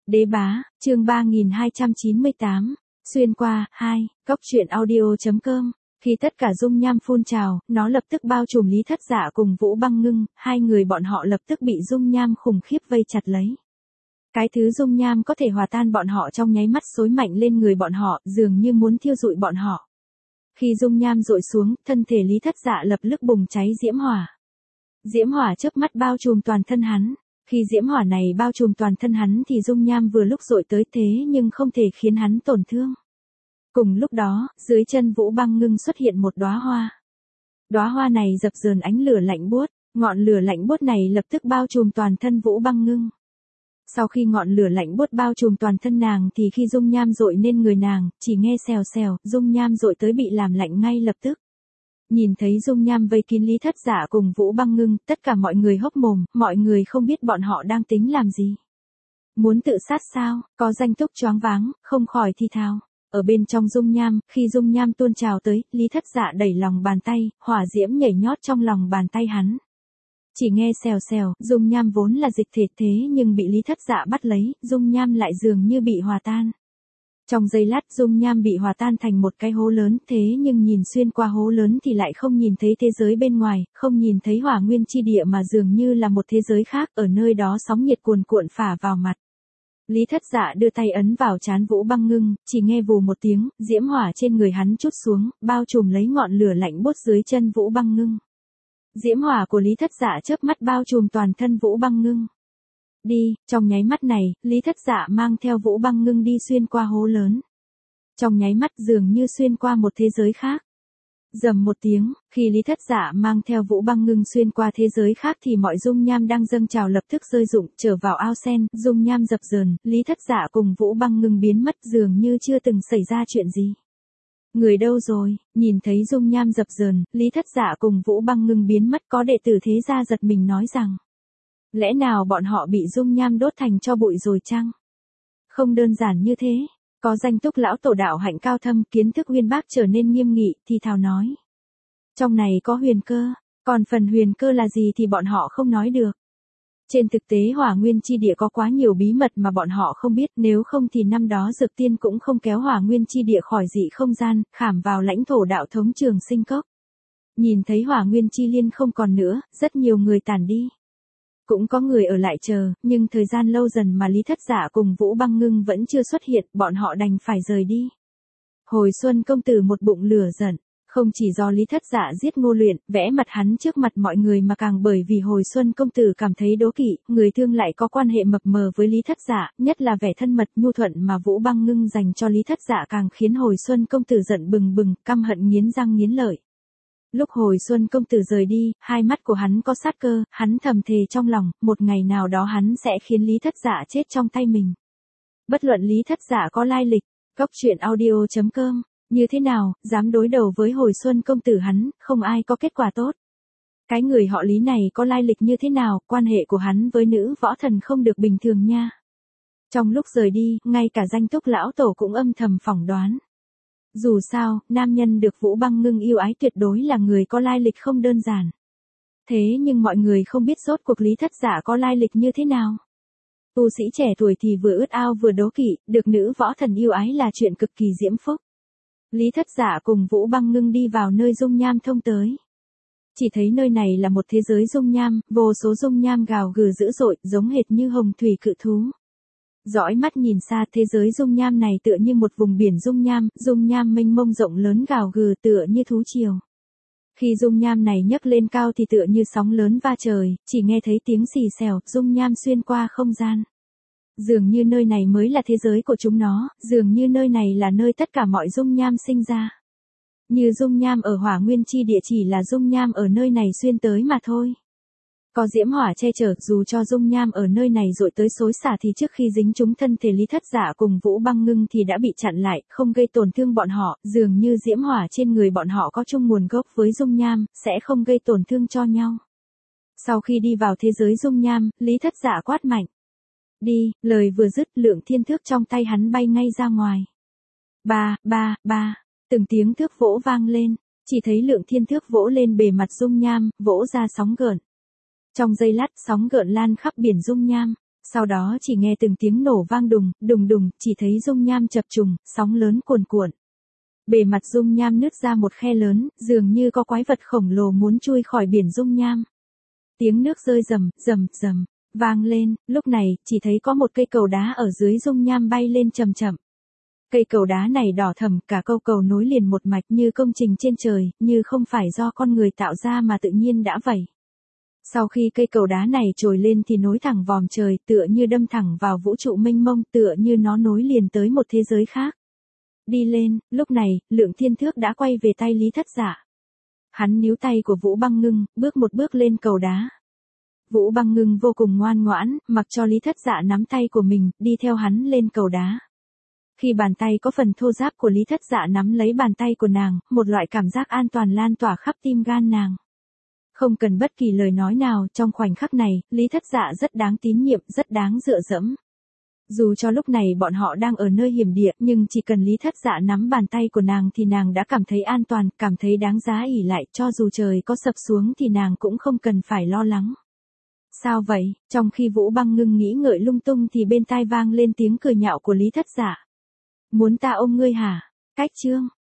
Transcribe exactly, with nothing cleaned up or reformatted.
Đế bá, chương ba nghìn hai trăm chín mươi tám, xuyên qua, hai, cốc truyện audio.com. Khi tất cả dung nham phun trào, nó lập tức bao trùm Lý Thất Dạ cùng Vũ Băng Ngưng, hai người bọn họ lập tức bị dung nham khủng khiếp vây chặt lấy. Cái thứ dung nham có thể hòa tan bọn họ trong nháy mắt xối mạnh lên người bọn họ, dường như muốn thiêu rụi bọn họ. Khi dung nham dội xuống, thân thể Lý Thất Dạ lập tức bùng cháy diễm hỏa. Diễm hỏa chớp mắt bao trùm toàn thân hắn. Khi diễm hỏa này bao trùm toàn thân hắn thì dung nham vừa lúc dội tới thế nhưng không thể khiến hắn tổn thương. Cùng lúc đó, dưới chân Vũ Băng Ngưng xuất hiện một đóa hoa. Đóa hoa này dập dờn ánh lửa lạnh buốt, ngọn lửa lạnh buốt này lập tức bao trùm toàn thân Vũ Băng Ngưng. Sau khi ngọn lửa lạnh buốt bao trùm toàn thân nàng thì khi dung nham dội lên người nàng, chỉ nghe xèo xèo, dung nham dội tới bị làm lạnh ngay lập tức. Nhìn thấy dung nham vây kín Lý Thất Dạ cùng Vũ Băng Ngưng, tất cả mọi người hốc mồm, mọi người không biết bọn họ đang tính làm gì. Muốn tự sát sao? Có Danh Túc choáng váng, không khỏi thi thào. Ở bên trong dung nham, khi dung nham tuôn trào tới, Lý Thất Dạ đẩy lòng bàn tay, hỏa diễm nhảy nhót trong lòng bàn tay hắn. Chỉ nghe xèo xèo, dung nham vốn là dịch thể thế nhưng bị Lý Thất Dạ bắt lấy, dung nham lại dường như bị hòa tan. Trong giây lát dung nham bị hòa tan thành một cái hố lớn, thế nhưng nhìn xuyên qua hố lớn thì lại không nhìn thấy thế giới bên ngoài, không nhìn thấy hỏa nguyên chi địa mà dường như là một thế giới khác, ở nơi đó sóng nhiệt cuồn cuộn phả vào mặt. Lý Thất Dạ đưa tay ấn vào trán Vũ Băng Ngưng, chỉ nghe vù một tiếng, diễm hỏa trên người hắn trút xuống, bao trùm lấy ngọn lửa lạnh buốt dưới chân Vũ Băng Ngưng. Diễm hỏa của Lý Thất Dạ chớp mắt bao trùm toàn thân Vũ Băng Ngưng. Đi, trong nháy mắt này, Lý Thất Dạ mang theo Vũ Băng Ngưng đi xuyên qua hố lớn. Trong nháy mắt dường như xuyên qua một thế giới khác. Rầm một tiếng, khi Lý Thất Dạ mang theo Vũ Băng Ngưng xuyên qua thế giới khác thì mọi dung nham đang dâng trào lập tức rơi rụng, trở vào ao sen, dung nham dập dờn, Lý Thất Dạ cùng Vũ Băng Ngưng biến mất dường như chưa từng xảy ra chuyện gì. Người đâu rồi? Nhìn thấy dung nham dập dờn, Lý Thất Dạ cùng Vũ Băng Ngưng biến mất, có đệ tử thế gia giật mình nói rằng. Lẽ nào bọn họ bị dung nham đốt thành tro bụi rồi chăng? Không đơn giản như thế. Có Danh Túc lão tổ đạo hạnh cao thâm, kiến thức uyên bác trở nên nghiêm nghị, thì thào nói. Trong này có huyền cơ, còn phần huyền cơ là gì thì bọn họ không nói được. Trên thực tế hỏa nguyên chi địa có quá nhiều bí mật mà bọn họ không biết, nếu không thì năm đó Dược Tiên cũng không kéo hỏa nguyên chi địa khỏi dị không gian, khảm vào lãnh thổ đạo thống Trường Sinh Cốc. Nhìn thấy hỏa nguyên chi liên không còn nữa, rất nhiều người tản đi. Cũng có người ở lại chờ, nhưng thời gian lâu dần mà Lý Thất Dạ cùng Vũ Băng Ngưng vẫn chưa xuất hiện, bọn họ đành phải rời đi. Hồi Xuân công tử một bụng lửa giận, không chỉ do Lý Thất Dạ giết Ngô Luyện, vẽ mặt hắn trước mặt mọi người mà càng bởi vì Hồi Xuân công tử cảm thấy đố kỵ, người thương lại có quan hệ mập mờ với Lý Thất Dạ, nhất là vẻ thân mật nhu thuận mà Vũ Băng Ngưng dành cho Lý Thất Dạ càng khiến Hồi Xuân công tử giận bừng bừng, căm hận nghiến răng nghiến lợi. Lúc Hồi Xuân công tử rời đi, hai mắt của hắn có sát cơ, hắn thầm thề trong lòng, một ngày nào đó hắn sẽ khiến Lý Thất Dạ chết trong tay mình. Bất luận Lý Thất Dạ có lai lịch, cốc truyện audio.com, như thế nào, dám đối đầu với Hồi Xuân công tử hắn, không ai có kết quả tốt. Cái người họ Lý này có lai lịch như thế nào, quan hệ của hắn với nữ võ thần không được bình thường nha. Trong lúc rời đi, ngay cả Danh Túc lão tổ cũng âm thầm phỏng đoán. Dù sao, nam nhân được Vũ Băng Ngưng yêu ái tuyệt đối là người có lai lịch không đơn giản. Thế nhưng mọi người không biết rốt cuộc Lý Thất Dạ có lai lịch như thế nào. Tu sĩ trẻ tuổi thì vừa ước ao vừa đố kỵ, được nữ võ thần yêu ái là chuyện cực kỳ diễm phúc. Lý Thất Dạ cùng Vũ Băng Ngưng đi vào nơi dung nham thông tới. Chỉ thấy nơi này là một thế giới dung nham, vô số dung nham gào gừ dữ dội, giống hệt như hồng thủy cự thú. Dõi mắt nhìn xa, thế giới dung nham này tựa như một vùng biển dung nham, dung nham mênh mông rộng lớn gào gừ tựa như thú triều. Khi dung nham này nhấc lên cao thì tựa như sóng lớn va trời, chỉ nghe thấy tiếng xì xèo, dung nham xuyên qua không gian. Dường như nơi này mới là thế giới của chúng nó, dường như nơi này là nơi tất cả mọi dung nham sinh ra. Như dung nham ở hỏa nguyên chi địa chỉ là dung nham ở nơi này xuyên tới mà thôi. Có diễm hỏa che chở, dù cho dung nham ở nơi này dội tới xối xả thì trước khi dính trúng thân thể Lý Thất Dạ cùng Vũ Băng Ngưng thì đã bị chặn lại, không gây tổn thương bọn họ, dường như diễm hỏa trên người bọn họ có chung nguồn gốc với dung nham, sẽ không gây tổn thương cho nhau. Sau khi đi vào thế giới dung nham, Lý Thất Dạ quát mạnh. Đi, lời vừa dứt, lượng thiên thước trong tay hắn bay ngay ra ngoài. Ba, ba, ba, từng tiếng thước vỗ vang lên, chỉ thấy lượng thiên thước vỗ lên bề mặt dung nham, vỗ ra sóng gợn. Trong giây lát, sóng gợn lan khắp biển dung nham. Sau đó chỉ nghe từng tiếng nổ vang đùng, đùng đùng, chỉ thấy dung nham chập trùng, sóng lớn cuồn cuộn. Bề mặt dung nham nứt ra một khe lớn, dường như có quái vật khổng lồ muốn chui khỏi biển dung nham. Tiếng nước rơi rầm, rầm, rầm, vang lên, lúc này, chỉ thấy có một cây cầu đá ở dưới dung nham bay lên chậm chậm. Cây cầu đá này đỏ thẫm, cả câu cầu nối liền một mạch như công trình trên trời, như không phải do con người tạo ra mà tự nhiên đã vậy. Sau khi cây cầu đá này trồi lên thì nối thẳng vòm trời, tựa như đâm thẳng vào vũ trụ mênh mông, tựa như nó nối liền tới một thế giới khác. Đi lên, lúc này, Lượng Thiên Thước đã quay về tay Lý Thất Dạ. Hắn níu tay của Vũ Băng Ngưng, bước một bước lên cầu đá. Vũ Băng Ngưng vô cùng ngoan ngoãn, mặc cho Lý Thất Dạ nắm tay của mình, đi theo hắn lên cầu đá. Khi bàn tay có phần thô ráp của Lý Thất Dạ nắm lấy bàn tay của nàng, một loại cảm giác an toàn lan tỏa khắp tim gan nàng. Không cần bất kỳ lời nói nào, trong khoảnh khắc này, Lý Thất Dạ rất đáng tín nhiệm, rất đáng dựa dẫm. Dù cho lúc này bọn họ đang ở nơi hiểm địa, nhưng chỉ cần Lý Thất Dạ nắm bàn tay của nàng thì nàng đã cảm thấy an toàn, cảm thấy đáng giá ỷ lại, cho dù trời có sập xuống thì nàng cũng không cần phải lo lắng. Sao vậy? Trong khi Vũ Băng Ngưng nghĩ ngợi lung tung thì bên tai vang lên tiếng cười nhạo của Lý Thất Dạ. Muốn ta ôm ngươi hả? Cách chương